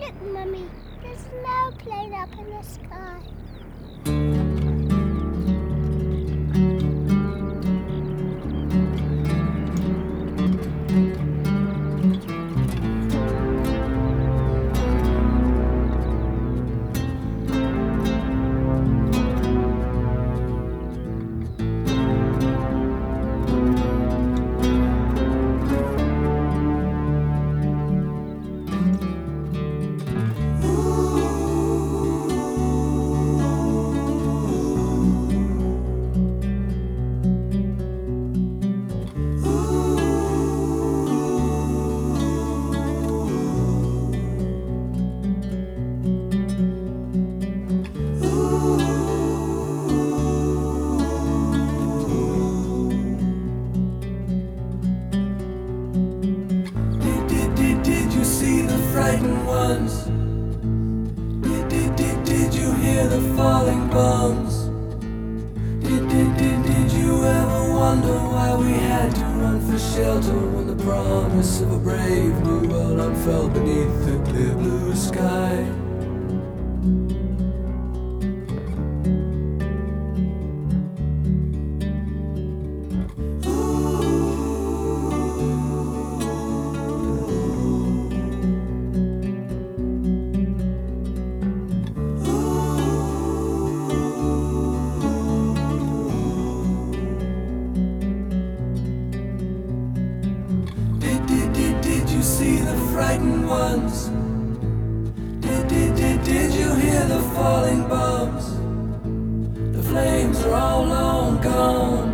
Look, Mummy, there's an airplane up in the sky. Frightened ones. Did you hear the falling bombs? Did you ever wonder why we had to run for shelter when the promise of a brave new world unfurled beneath the clear blue sky? Did you see the frightened ones? Did you hear the falling bombs? The flames are all long gone.